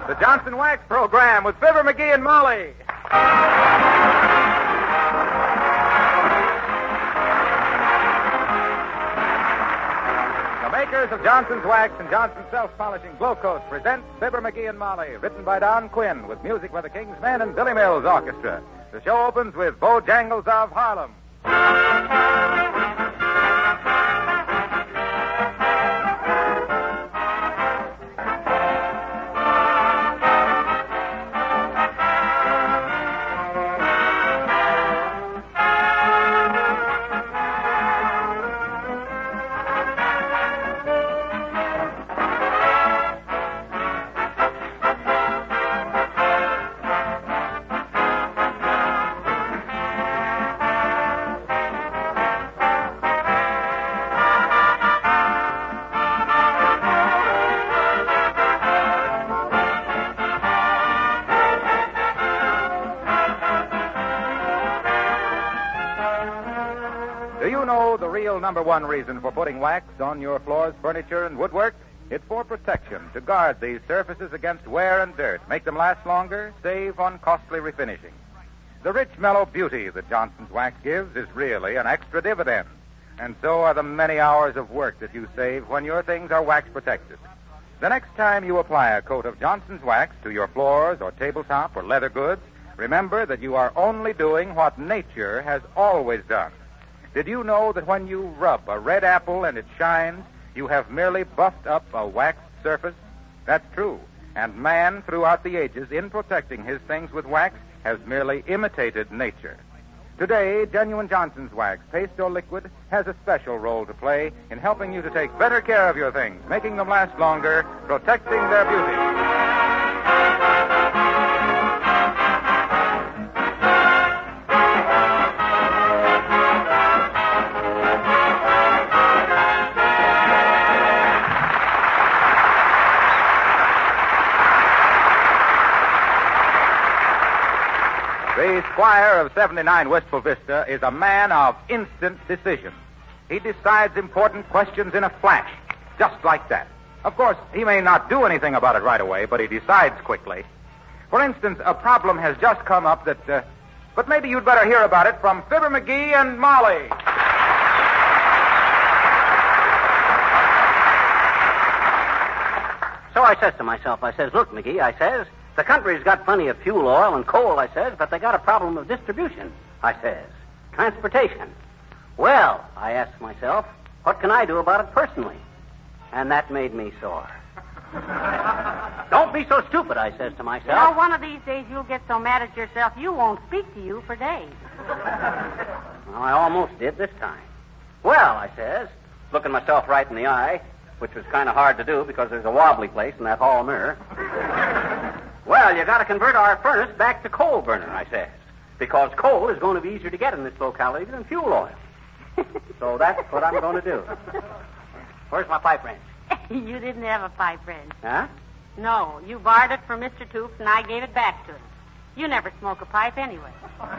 The Johnson Wax Program with Fibber McGee and Molly. The makers of Johnson's Wax and Johnson's Self-Polishing Glow Coat present Fibber McGee and Molly, written by Don Quinn, with music by the King's Men and Billy Mills Orchestra. The show opens with Bojangles of Harlem. Do you know the real number one reason for putting wax on your floors, furniture, and woodwork? It's for protection, to guard these surfaces against wear and dirt, make them last longer, save on costly refinishing. The rich, mellow beauty that Johnson's Wax gives is really an extra dividend, and so are the many hours of work that you save when your things are wax protected. The next time you apply a coat of Johnson's Wax to your floors or tabletop or leather goods, remember that you are only doing what nature has always done. Did you know that when you rub a red apple and it shines, you have merely buffed up a waxed surface? That's true. And man, throughout the ages, in protecting his things with wax, has merely imitated nature. Today, genuine Johnson's Wax, paste or liquid, has a special role to play in helping you to take better care of your things, making them last longer, protecting their beauty. The squire of 79 Wistful Vista is a man of instant decision. He decides important questions in a flash, just like that. Of course, he may not do anything about it right away, but he decides quickly. For instance, a problem has just come up that... but maybe you'd better hear about it from Fibber McGee and Molly. So I says to myself, look, McGee, I says, the country's got plenty of fuel oil and coal, I says, but they got a problem of distribution, I says. Transportation. Well, I asked myself, what can I do about it personally? And that made me sore. Don't be so stupid, I says to myself. You know, one of these days you'll get so mad at yourself you won't speak to you for days. Well, I almost did this time. Well, I says, looking myself right in the eye, which was kind of hard to do because there's a wobbly place in that hall mirror. Well, you got to convert our furnace back to coal burner, I says, because coal is going to be easier to get in this locality than fuel oil. So that's what I'm going to do. Where's my pipe wrench? You didn't have a pipe wrench. Huh? No, you borrowed it from Mr. Toops, and I gave it back to him. You never smoke a pipe anyway.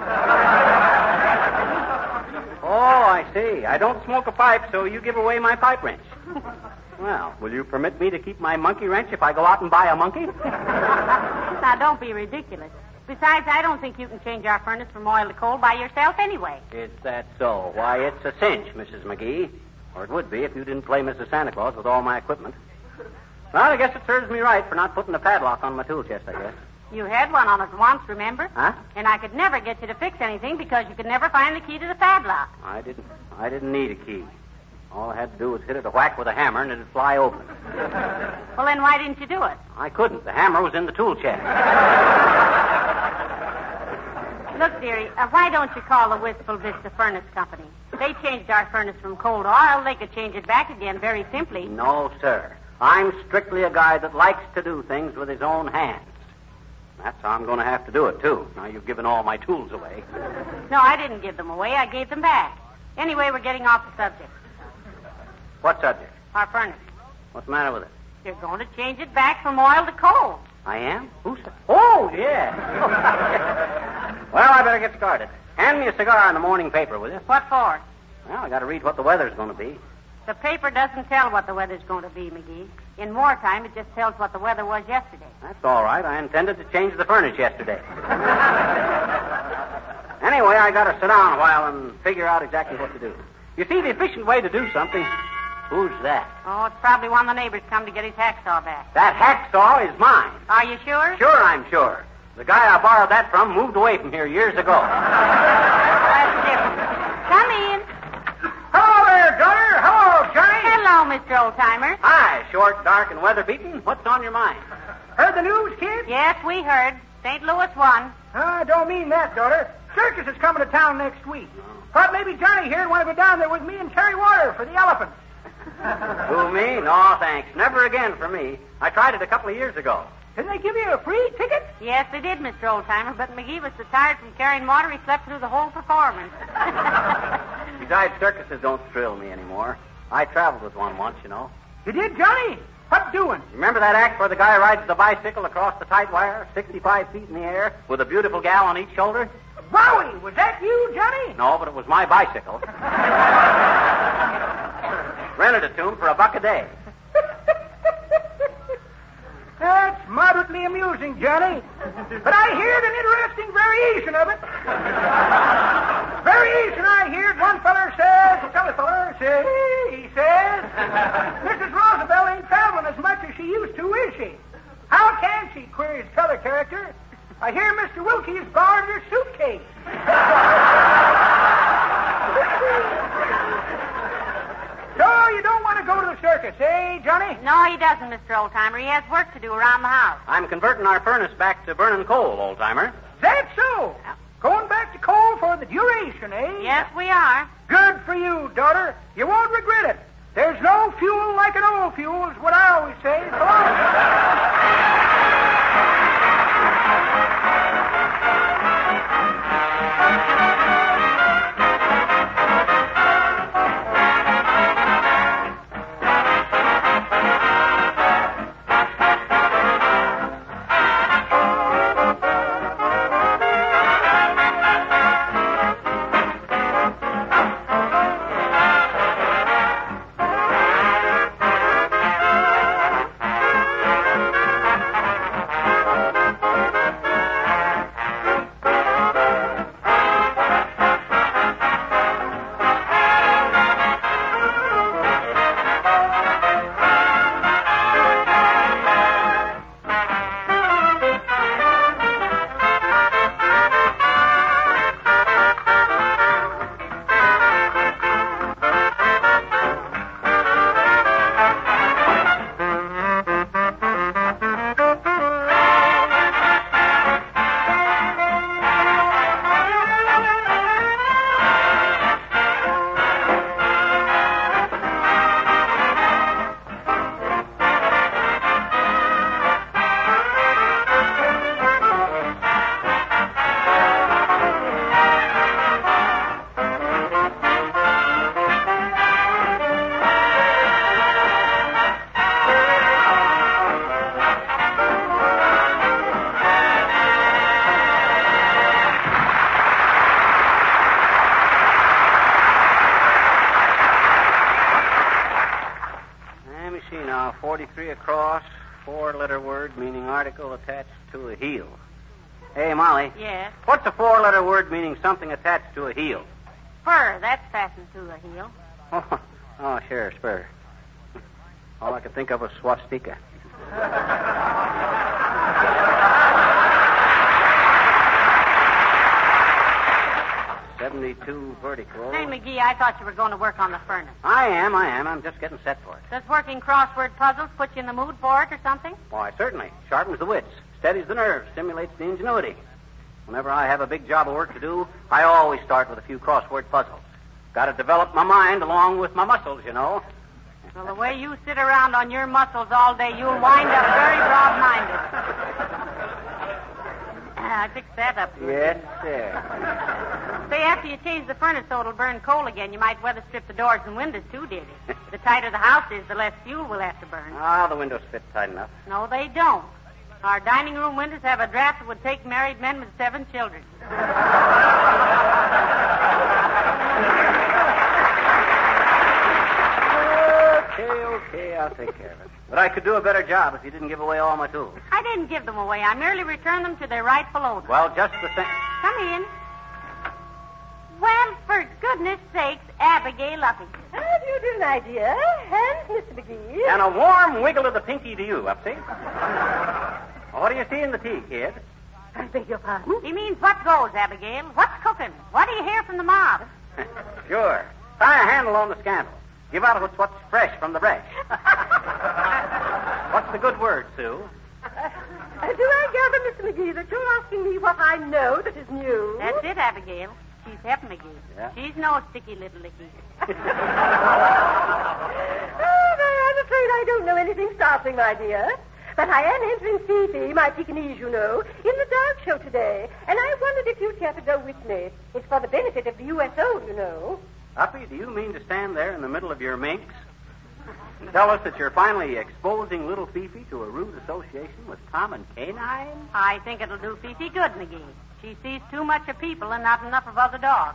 Oh, I see. I don't smoke a pipe, so you give away my pipe wrench. Well, will you permit me to keep my monkey wrench if I go out and buy a monkey? Now, don't be ridiculous. Besides, I don't think you can change our furnace from oil to coal by yourself anyway. Is that so? Why, it's a cinch, Mrs. McGee. Or it would be if you didn't play Mrs. Santa Claus with all my equipment. Well, I guess it serves me right for not putting a padlock on my tool chest, I guess. You had one on it once, remember? Huh? And I could never get you to fix anything because you could never find the key to the padlock. I didn't need a key. All I had to do was hit it a whack with a hammer and it'd fly open. Well, then why didn't you do it? I couldn't. The hammer was in the tool chest. Look, dearie, why don't you call the Wistful Vista Furnace Company? They changed our furnace from coal to oil. They could change it back again very simply. No, sir. I'm strictly a guy that likes to do things with his own hands. That's how I'm going to have to do it, too. Now you've given all my tools away. No, I didn't give them away. I gave them back. Anyway, we're getting off the subject. What subject? Our furnace. What's the matter with it? You're going to change it back from oil to coal. I am? Who said? Oh, yeah. Well, I better get started. Hand me a cigar and the morning paper, will you? What for? Well, I got to read what the weather's going to be. The paper doesn't tell what the weather's going to be, McGee. In wartime, it just tells what the weather was yesterday. That's all right. I intended to change the furnace yesterday. Anyway, I got to sit down a while and figure out exactly what to do. You see, the efficient way to do something... Who's that? Oh, it's probably one of the neighbors come to get his hacksaw back. That hacksaw is mine. Are you sure? Sure, I'm sure. The guy I borrowed that from moved away from here years ago. That's different. Come in. Hello there, daughter. Hello, Johnny. Hello, Mr. Oldtimer. Hi, short, dark, and weather-beaten. What's on your mind? Heard the news, kid? Yes, we heard. St. Louis won. I don't mean that, daughter. Circus is coming to town next week. Thought maybe Johnny here'd want to go down there with me and carry water for the elephants. Who, me? No, thanks. Never again for me. I tried it a couple of years ago. Didn't they give you a free ticket? Yes, they did, Mr. Oldtimer, but McGee was so tired from carrying water he slept through the whole performance. Besides, circuses don't thrill me anymore. I traveled with one once, you know. You did, Johnny? What doing? Remember that act where the guy rides the bicycle across the tight wire, 65 feet in the air, with a beautiful gal on each shoulder? Wowie! Was that you, Johnny? No, but it was my bicycle. Rented it to him for $1 a day. That's moderately amusing, Johnny. But I heard an interesting variation of it. Variation I heard, one feller says, another feller says, he says, Mrs. Roosevelt ain't traveling as much as she used to, is she? How can she, queries t'other character. I hear Mr. Wilkie's borrowed her suitcase. So you don't want to go to the circus, eh, Johnny? No, he doesn't, Mr. Oldtimer. He has work to do around the house. I'm converting our furnace back to burning coal, old-timer. That's so. Going back to coal for the duration, eh? Yes, we are. Good for you, daughter. You won't regret it. There's no fuel like an old fuel, is what I always say. So long. Let me see now. 43 across, 4-letter word meaning article attached to a heel. Hey, Molly. Yes. What's a 4-letter word meaning something attached to a heel? Spur, that's fastened to a heel. Oh, sure, spur. All I could think of was swastika. .72 vertical. Say, McGee, I thought you were going to work on the furnace. I am. I'm just getting set for it. Does working crossword puzzles put you in the mood for it or something? Why, certainly. Sharpens the wits, steadies the nerves, stimulates the ingenuity. Whenever I have a big job of work to do, I always start with a few crossword puzzles. Got to develop my mind along with my muscles, you know. Well, the way you sit around on your muscles all day, you'll wind up very broad-minded. I fixed that up. Yes, sir. Say, after you change the furnace so it'll burn coal again, you might weather strip the doors and windows, too, dearie. The tighter the house is, the less fuel we'll have to burn. Ah, the windows fit tight enough. No, they don't. Our dining room windows have a draft that would take married men with 7 children. Okay, I'll take care of it. But I could do a better job if you didn't give away all my tools. I didn't give them away. I merely returned them to their rightful owner. Well, just the same. Come in. Well, for goodness sakes, Abigail Uppy. How do you do, my dear? And Mr. McGee. And a warm wiggle of the pinky to you, Upsy. What do you see in the tea, kid? I beg your pardon? He means what goes, Abigail. What's cooking? What do you hear from the mob? Sure. Tie a handle on the scandal. Give out what's fresh from the breast. What's the good word, Sue? Do I gather, Mr. McGee, that you're asking me what I know that is new? That's it, Abigail. She's Hep McGee. Yeah? She's no sticky little licky. Oh, no, I'm afraid I don't know anything startling, my dear. But I am entering Fifi, my Pekingese, you know, in the dog show today. And I wondered if you'd care to go with me. It's for the benefit of the USO, you know. Uppy, do you mean to stand there in the middle of your minks? Tell us that you're finally exposing little Fifi to a rude association with Tom and Canine? I think it'll do Fifi good, McGee. She sees too much of people and not enough of other dogs.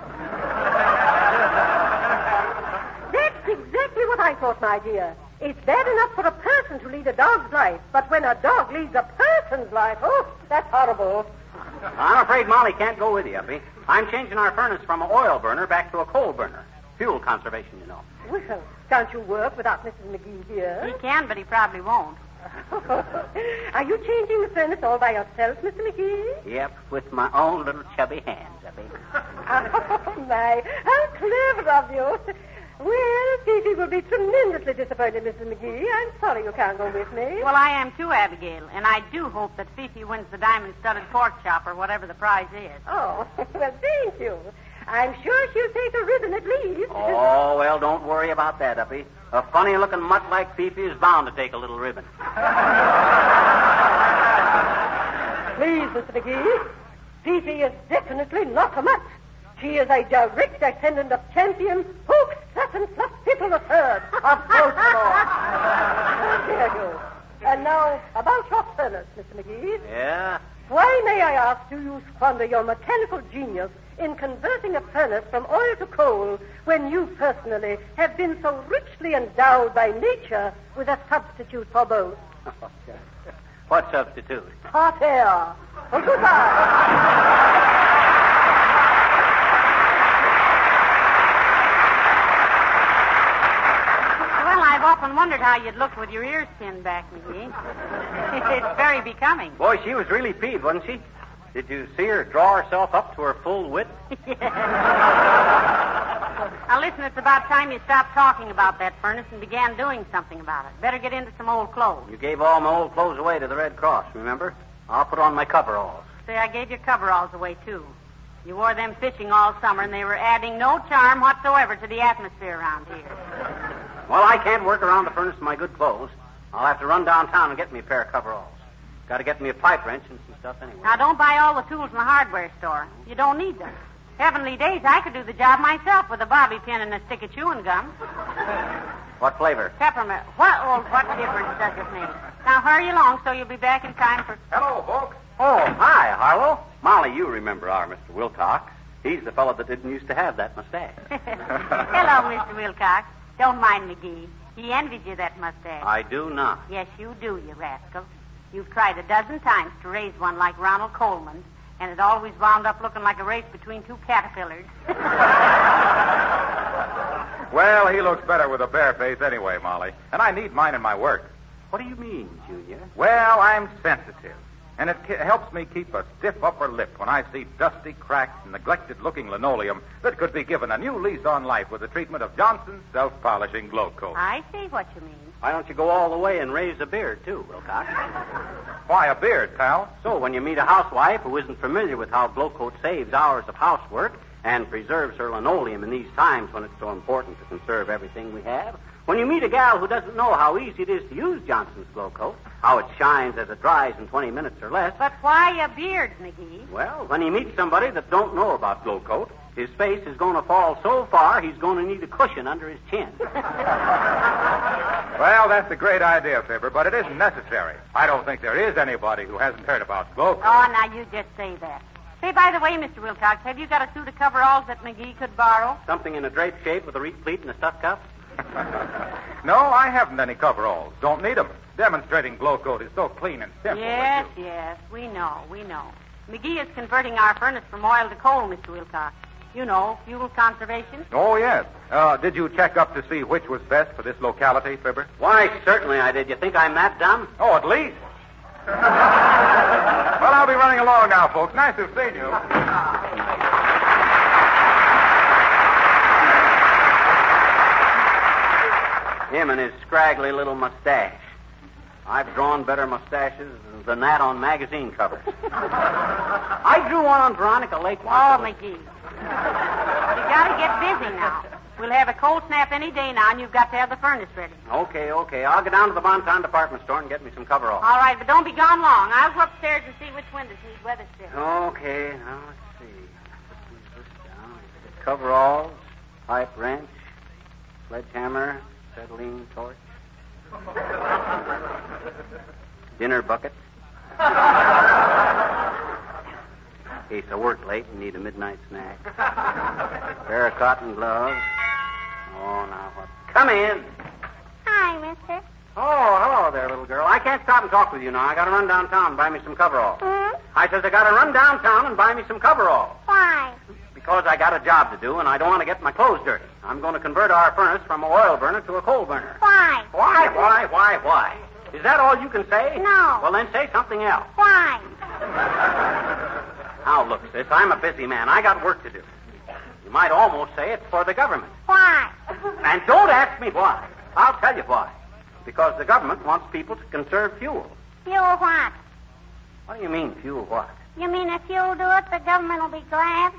That's exactly what I thought, my dear. It's bad enough for a person to lead a dog's life, but when a dog leads a person's life, oh, that's horrible. I'm afraid Molly can't go with you, Uppy. I'm changing our furnace from an oil burner back to a coal burner. Fuel conservation, you know. Well, can't you work without Mrs. McGee here? He can, but he probably won't. Are you changing the furnace all by yourself, Mr. McGee? Yep, with my own little chubby hands, Uppy. Oh, my. How clever of you. Well, Fifi will be tremendously disappointed, Mrs. McGee. I'm sorry you can't go with me. Well, I am too, Abigail, and I do hope that Fifi wins the diamond-studded pork chop or whatever the prize is. Oh, well, thank you. I'm sure she'll take a ribbon at least. Oh, well, don't worry about that, Uppy. A funny-looking mutt like Fifi is bound to take a little ribbon. Please, Mr. McGee. Fifi is definitely not a mutt. She is a direct descendant of champion Hook Sutton Fluff Tittle the Third of Baltimore. How dare you? And now, about your furnace, Mr. McGee. Yeah? Why, may I ask, do you squander your mechanical genius in converting a furnace from oil to coal when you personally have been so richly endowed by nature with a substitute for both? What substitute? Hot air. Oh, goodbye. Well, I've often wondered how you'd look with your ears pinned back, McGee. It's very becoming. Boy, she was really peeved, wasn't she? Did you see her draw herself up to her full width? Now, listen, it's about time you stopped talking about that furnace and began doing something about it. Better get into some old clothes. You gave all my old clothes away to the Red Cross, remember? I'll put on my coveralls. Say, I gave your coveralls away, too. You wore them fishing all summer, and they were adding no charm whatsoever to the atmosphere around here. Well, I can't work around the furnace in my good clothes. I'll have to run downtown and get me a pair of coveralls. Got to get me a pipe wrench and some stuff anyway. Now, don't buy all the tools in the hardware store. You don't need them. Heavenly days, I could do the job myself with a bobby pin and a stick of chewing gum. What flavor? Peppermint. What difference does it make? Now, hurry along so you'll be back in time for... Hello, folks. Oh, hi, Harlow. Molly, you remember our Mr. Wilcox. He's the fellow that didn't used to have that mustache. Hello, Mr. Wilcox. Don't mind McGee. He envied you that mustache. I do not. Yes, you do, you rascal. You've tried a dozen times to raise one like Ronald Coleman, and it always wound up looking like a race between two caterpillars. Well, he looks better with a bare face anyway, Molly. And I need mine in my work. What do you mean, Junior? Well, I'm sensitive. And it helps me keep a stiff upper lip when I see dusty, cracked, and neglected-looking linoleum that could be given a new lease on life with the treatment of Johnson's self-polishing glow coat. I see what you mean. Why don't you go all the way and raise a beard, too, Wilcox? Why a beard, pal? So when you meet a housewife who isn't familiar with how Glow Coat saves hours of housework and preserves her linoleum in these times when it's so important to conserve everything we have, when you meet a gal who doesn't know how easy it is to use Johnson's Glow Coat, how it shines as it dries in 20 minutes or less... But why a beard, McGee? Well, when he meets somebody that don't know about Glow Coat, his face is going to fall so far he's going to need a cushion under his chin. Well, that's a great idea, Fibber, but it isn't necessary. I don't think there is anybody who hasn't heard about Glow Coat. Oh, now you just say that. Say, by the way, Mr. Wilcox, have you got a suit of coveralls that McGee could borrow? Something in a drape shape with a reed pleat and a stuff cuff? No, I haven't any coveralls. Don't need 'em. Demonstrating glow coat is so clean and simple. Yes, yes, we know. McGee is converting our furnace from oil to coal, Mr. Wilcox. You know, fuel conservation. Oh, yes. Did you check up to see which was best for this locality, Fibber? Why, certainly I did. You think I'm that dumb? Oh, at least. Well, I'll be running along now, folks. Nice to have seen you. Him and his scraggly little mustache. I've drawn better mustaches than that on magazine covers. I drew one on Veronica Lake once. Oh, McGee. You got to get busy now. We'll have a cold snap any day now, and you've got to have the furnace ready. Okay. I'll go down to the Bonton department store and get me some coveralls. All right, but don't be gone long. I'll go upstairs and see which windows need weather stripping. Okay, now let's see. Put this down. Coveralls, pipe wrench, sledgehammer, acetylene torch, dinner bucket. In case I work late and need a midnight snack. Pair of cotton gloves. Oh, now what? Come in. Hi, mister. Oh, hello there, little girl. I can't stop and talk with you now. I got to run downtown and buy me some coveralls. I says I got to run downtown and buy me some coveralls. Why? Because I got a job to do and I don't want to get my clothes dirty. I'm going to convert our furnace from an oil burner to a coal burner. Why? Why? Is that all you can say? No. Well, then say something else. Why? Now, look, sis, I'm a busy man. I got work to do. You might almost say it's for the government. Why? And don't ask me why. I'll tell you why. Because the government wants people to conserve fuel. Fuel what? What do you mean, fuel what? You mean if you'll do it, the government will be glad,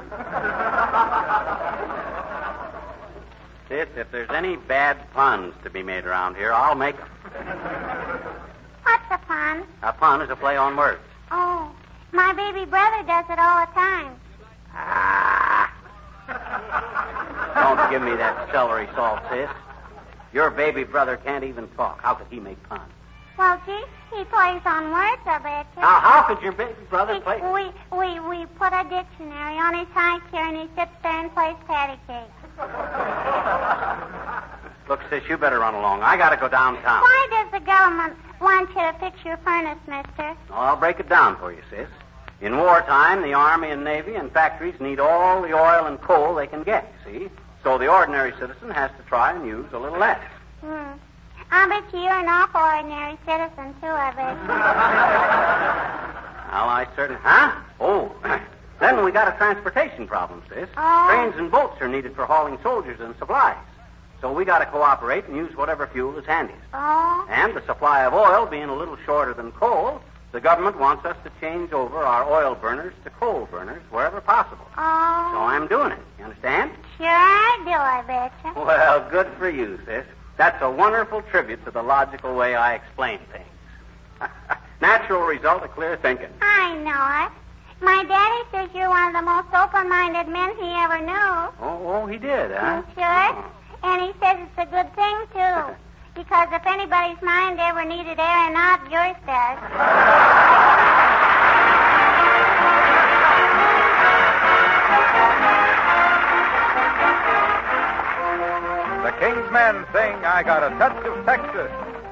Sis, if there's any bad puns to be made around here, I'll make them. What's a pun? A pun is a play on words. Oh, my baby brother does it all the time. Don't give me that celery salt, sis. Your baby brother can't even talk. How could he make puns? Well, gee, he plays on words, I bet you. Now, how could your baby brother play? We put a dictionary on his high chair and he sits there and plays patty cake. Look, sis, you better run along. I got to go downtown. Why does the government want you to fix your furnace, mister? I'll break it down for you, sis. In wartime, the Army and Navy and factories need all the oil and coal they can get, see? So the ordinary citizen has to try and use a little less. I bet you're an awful ordinary citizen, too, I bet. Well, I certainly... Huh? Oh, then we got a transportation problem, sis. Oh. Trains and boats are needed for hauling soldiers and supplies. So we got to cooperate and use whatever fuel is handiest. Oh? And the supply of oil being a little shorter than coal, the government wants us to change over our oil burners to coal burners wherever possible. Oh? So I'm doing it. You understand? Sure I do, I bet you. Well, good for you, sis. That's a wonderful tribute to the logical way I explain things. Natural result of clear thinking. I know it. My daddy says you're one of the most open-minded men he ever knew. Oh, he did, huh? Sure. Oh. And he says it's a good thing, too. Because if anybody's mind ever needed airing out, yours does. The King's Men sing, I Got a Touch of Texas.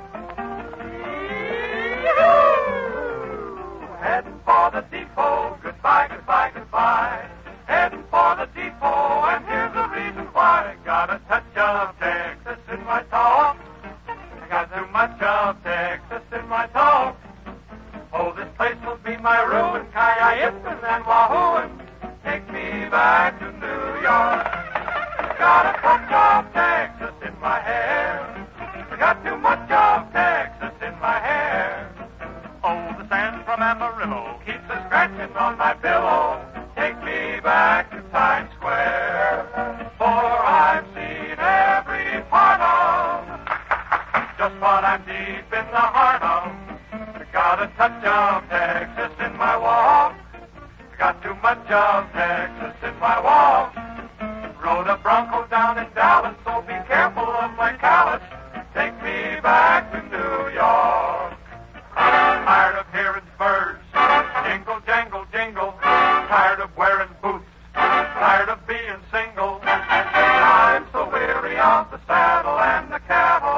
Heading for the depot, goodbye, goodbye, goodbye. Heading for the depot, and here's the reason why. Got a touch of Texas in my talk. I got too much of Texas in my talk. Oh, this place will be my ruin, Cayenne and Wahoo. Take me back to New York. Got a touch of Texas in my hair. Got too much of Texas in my hair. Oh, the sand from Amarillo keeps a scratching on my pillow. Take me back to Times Square, for I've seen every part of just what I'm deep in the heart of. Got a touch of Texas in my walk. Got too much of Texas in my walk. Rode a Bronco down in Dallas, so be careful of my callus. Take me back to New York. Tired of hearing spurs, jingle, jangle, jingle. Tired of wearing boots, tired of being single. I'm so weary of the saddle and the cattle.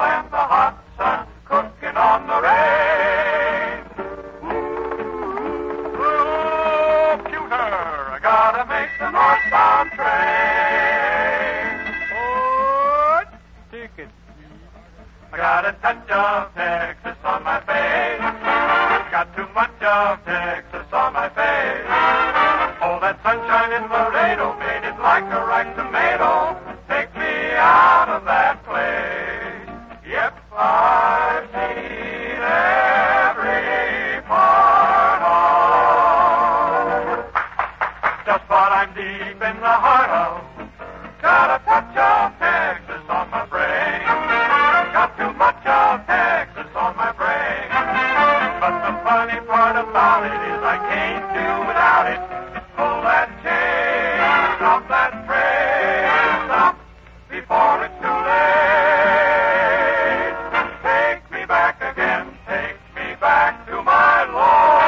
of Texas on my face. Oh, that sunshine in Laredo made it like a ripe tomato. Take me out of that place. Yep, I've seen every part of. Just what I'm deep in the heart of. Got a touch of Texas on my brain. Got too much of Texas on my brain. But the funny part about it is I can't do without it. Pull that chain, stop that train, stop before it's too late. Take me back again, take me back to my Lord.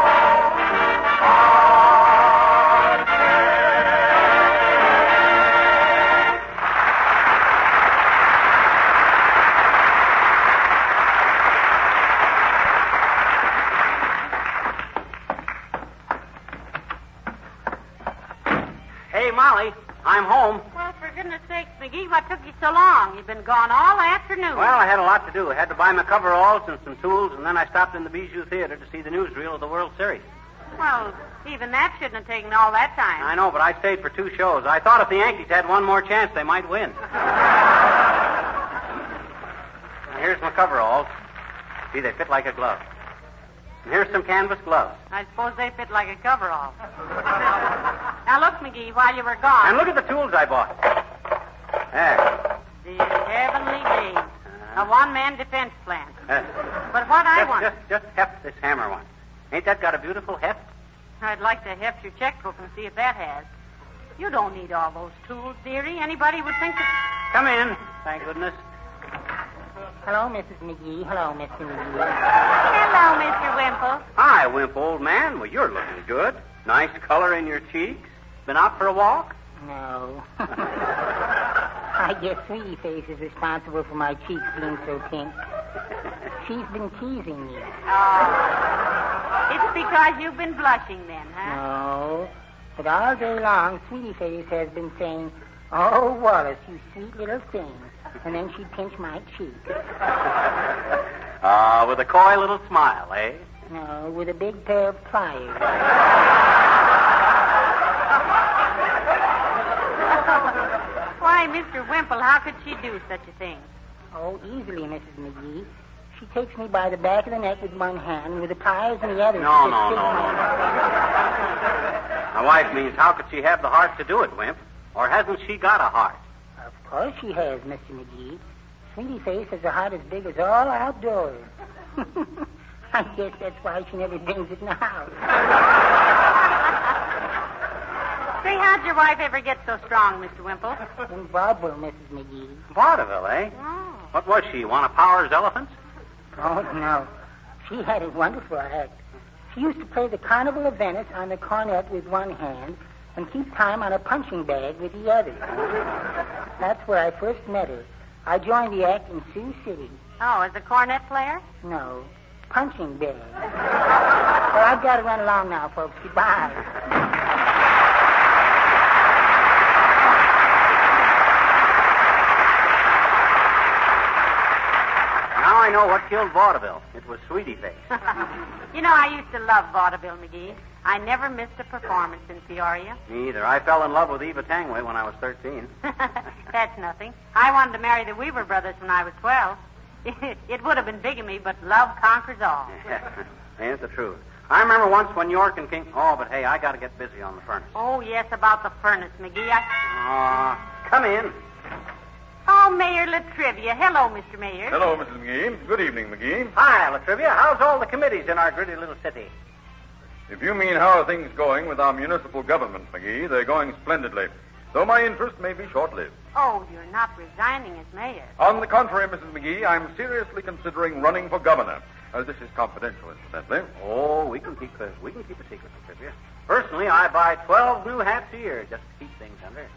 Hey, Molly, I'm home. Well, for goodness sakes, McGee, what took you so long? You've been gone all afternoon. Well, I had a lot to do. I had to buy my coveralls and some tools, and then I stopped in the Bijou Theater to see the newsreel of the World Series. Well, even that shouldn't have taken all that time. I know, but I stayed for 2 shows. I thought if the Yankees had one more chance, they might win. Now, here's my coveralls. See, they fit like a glove. And here's some canvas gloves. I suppose they fit like a coverall. Now, look, McGee, while you were gone. And look at the tools I bought. There. The heavenly days. A one-man defense plant. Yes. But what I want... Just heft this hammer one. Ain't that got a beautiful heft? I'd like to heft your checkbook and see if that has. You don't need all those tools, dearie. Anybody would think that... Come in. Thank goodness. Hello, Mrs. McGee. Hello, Mr. McGee. Hello, Mr. Wimple. Hi, Wimp, old man. Well, you're looking good. Nice color in your cheeks. Been out for a walk? No. I guess Sweetie Face is responsible for my cheeks being so pink. She's been teasing me. Oh. It's because you've been blushing then, huh? No. But all day long, Sweetie Face has been saying, "Oh, Wallace, you sweet little thing." And then she'd pinch my cheek. With a coy little smile, eh? No, with a big pair of pliers. Why, Mr. Wimple, how could she do such a thing? Oh, easily, Mrs. McGee. She takes me by the back of the neck with one hand, and with the pliers in the other. No. My wife means, how could she have the heart to do it, Wimp? Or hasn't she got a heart? Of course she has, Mr. McGee. Sweetie Face has a heart as big as all outdoors. I guess that's why she never brings it in the house. Say, how'd your wife ever get so strong, Mr. Wimple? In vaudeville, Mrs. McGee. Vaudeville, eh? Oh. What was she, one of Power's elephants? Oh, no. She had a wonderful act. She used to play the Carnival of Venice on the cornet with one hand and keep time on a punching bag with the other. That's where I first met her. I joined the act in Sioux City. Oh, as a cornet player? No, punching bag. Well, I've got to run along now, folks. Goodbye. Now I know what killed vaudeville. It was Sweetie Face. You know, I used to love vaudeville, McGee. I never missed a performance in Peoria. Me either. I fell in love with Eva Tangway when I was 13. That's nothing. I wanted to marry the Weaver brothers when I was 12. It would have been bigamy, but love conquers all. Ain't the truth. I remember once when York and King... Oh, but hey, I got to get busy on the furnace. Oh, yes, about the furnace, McGee. Come in. Oh, Mayor Latrivia. Hello, Mr. Mayor. Hello, Mrs. McGee. Good evening, McGee. Hi, Latrivia. How's all the committees in our gritty little city? If you mean how are things going with our municipal government, McGee, they're going splendidly. Though my interest may be short-lived. Oh, you're not resigning as mayor. On the contrary, Mrs. McGee, I'm seriously considering running for governor. This is confidential, incidentally. Oh, we can keep a secret, Latrivia. Personally, I buy 12 new hats a year just to keep things under.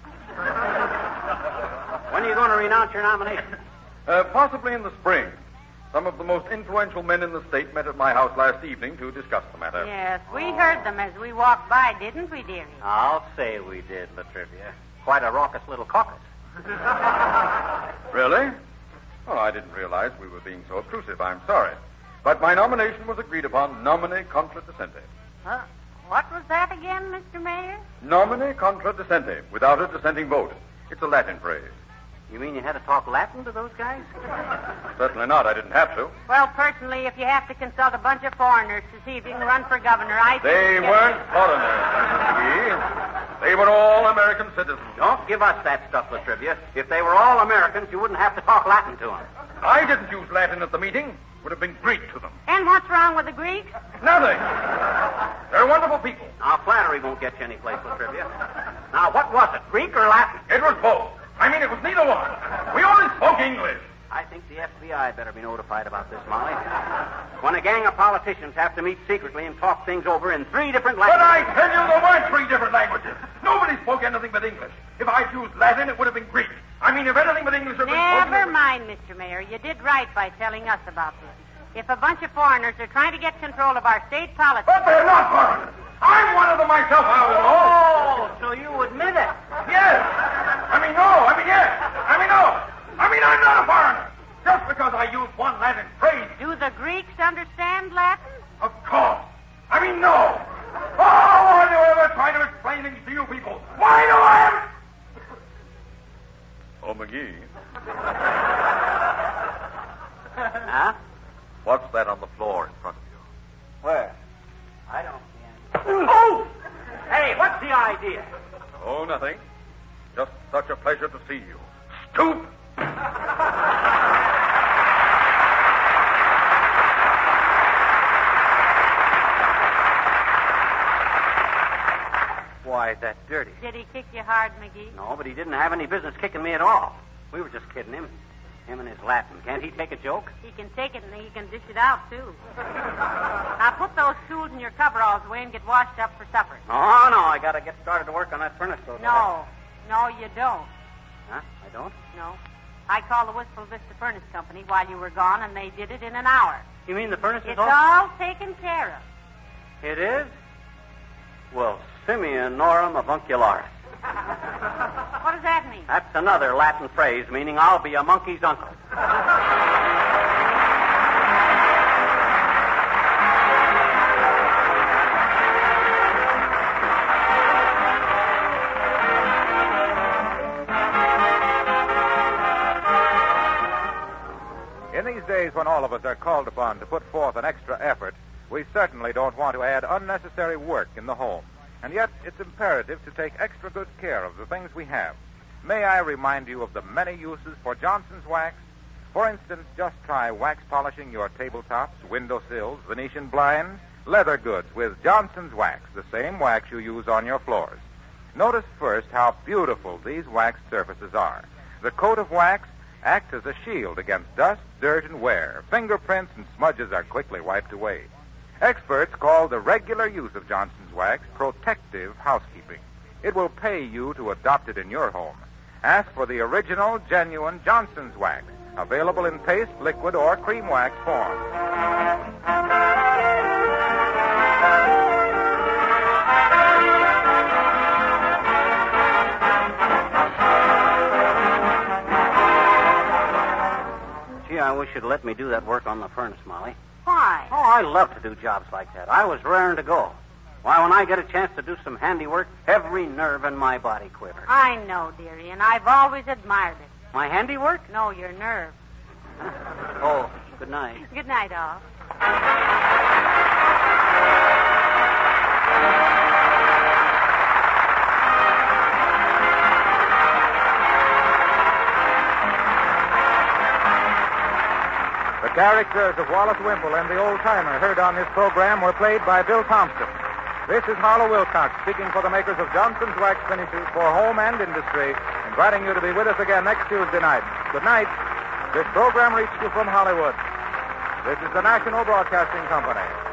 When are you going to renounce your nomination? Possibly in the spring. Some of the most influential men in the state met at my house last evening to discuss the matter. Yes, we heard them as we walked by, didn't we, dearie? I'll say we did, Latrivia. Quite a raucous little caucus. Really? Oh, I didn't realize we were being so obtrusive. I'm sorry. But my nomination was agreed upon nomine contra dissente. What was that again, Mr. Mayor? Nomine contra dissente, without a dissenting vote. It's a Latin phrase. You mean you had to talk Latin to those guys? Certainly not. I didn't have to. Well, personally, if you have to consult a bunch of foreigners to see if you can run for governor, I think... They weren't foreigners, Mrs. McGee. They were all American citizens. Don't give us that stuff, Latrivia. If they were all Americans, you wouldn't have to talk Latin to them. I didn't use Latin at the meeting. It would have been Greek to them. And what's wrong with the Greeks? Nothing. They're wonderful people. Now, flattery won't get you any place, Latrivia. Now, what was it, Greek or Latin? It was both. I mean, it was neither one. We only spoke English. I think the FBI better be notified about this, Molly. When a gang of politicians have to meet secretly and talk things over in 3 different languages... But I tell you, there weren't 3 different languages. Nobody spoke anything but English. If I'd used Latin, it would have been Greek. I mean, if anything but English had been spoken... Never mind, Mr. Mayor. You did right by telling us about this. If a bunch of foreigners are trying to get control of our state politics... But they're not foreigners. I'm one of them myself, I don't know. Oh, so you admit it? Yes. I mean, no. I mean, yes. I mean, no. I mean, I'm not a foreigner. Just because I use one Latin phrase. Do the Greeks understand Latin? Of course. I mean, no. Oh, why do I ever try to explain things to you people? Why do I ever... Oh, McGee. Huh? What's that on the floor in front of you? Where? I don't see anything. Oh! Hey, what's the idea? Oh, nothing. Just such a pleasure to see you. Stoop! Why, that's dirty. Did he kick you hard, McGee? No, but he didn't have any business kicking me at all. We were just kidding him. Him and his Latin. Can't he take a joke? He can take it and he can dish it out, too. Now put those tools in your coveralls away and get washed up for supper. Oh, no, I got to get started to work on that furnace. No, you don't. Huh? I don't? No. I called the Wistful Vista Furnace Company while you were gone, and they did it in an hour. You mean the furnace is It's all taken care of. It is? Well, Simeonorum avuncularis. What does that mean? That's another Latin phrase meaning I'll be a monkey's uncle. In these days when all of us are called upon to put forth an extra effort, we certainly don't want to add unnecessary work in the home. And yet, it's imperative to take extra good care of the things we have. May I remind you of the many uses for Johnson's wax? For instance, just try wax polishing your tabletops, windowsills, Venetian blinds, leather goods with Johnson's wax, the same wax you use on your floors. Notice first how beautiful these waxed surfaces are. The coat of wax acts as a shield against dust, dirt, and wear. Fingerprints and smudges are quickly wiped away. Experts call the regular use of Johnson's wax protective housekeeping. It will pay you to adopt it in your home. Ask for the original, genuine Johnson's wax, available in paste, liquid, or cream wax form. Gee, I wish you'd let me do that work on the furnace, Molly. Why? Oh, I love to do jobs like that. I was raring to go. Why, when I get a chance to do some handiwork, every nerve in my body quivers. I know, dearie, and I've always admired it. My handiwork? No, your nerve. Oh, good night. Good night, all. The characters of Wallace Wimple and the old-timer heard on this program were played by Bill Thompson. This is Harlow Wilcox speaking for the makers of Johnson's Wax Finishes for home and industry, inviting you to be with us again next Tuesday night. Good night. This program reached you from Hollywood. This is the National Broadcasting Company.